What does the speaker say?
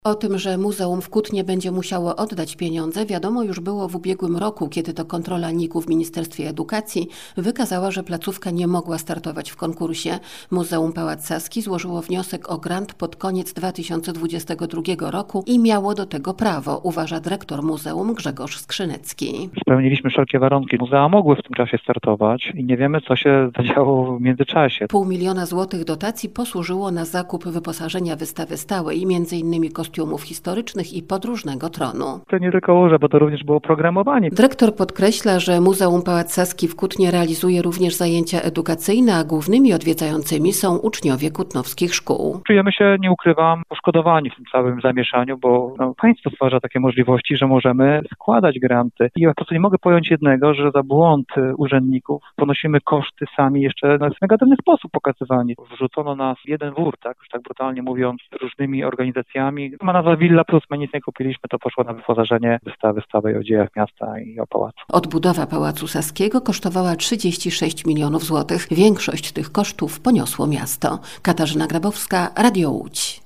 O tym, że Muzeum w Kutnie będzie musiało oddać pieniądze, wiadomo już było w ubiegłym roku, kiedy to kontrola NIK-u w Ministerstwie Edukacji wykazała, że placówka nie mogła startować w konkursie. Muzeum Pałac Saski złożyło wniosek o grant pod koniec 2022 roku i miało do tego prawo, uważa dyrektor muzeum Grzegorz Skrzynecki. Spełniliśmy wszelkie warunki. Muzea mogły w tym czasie startować i nie wiemy, co się zadziało w międzyczasie. 500 000 złotych dotacji posłużyło na zakup wyposażenia wystawy stałej, m.in. kostiumów historycznych i podróżnego tronu. To nie tylko łoże, bo to również było programowanie. Dyrektor podkreśla, że Muzeum Pałac Saski w Kutnie realizuje również zajęcia edukacyjne, a głównymi odwiedzającymi są uczniowie kutnowskich szkół. Czujemy się, nie ukrywam, poszkodowani w tym całym zamieszaniu, bo państwo stwarza takie możliwości, że możemy składać granty. I ja po prostu nie mogę pojąć jednego, że za błąd urzędników ponosimy koszty sami jeszcze w negatywny sposób pokazywani. Wrzucono nas w jeden wór, tak, już tak brutalnie mówiąc, różnymi organizacjami. Ma nazwa Villa Plus, my nic nie kupiliśmy, to poszło na wyposażenie wystawy stałej o dziejach miasta i o pałacu. Odbudowa Pałacu Saskiego kosztowała 36 milionów złotych. Większość tych kosztów poniosło miasto. Katarzyna Grabowska, Radio Łódź.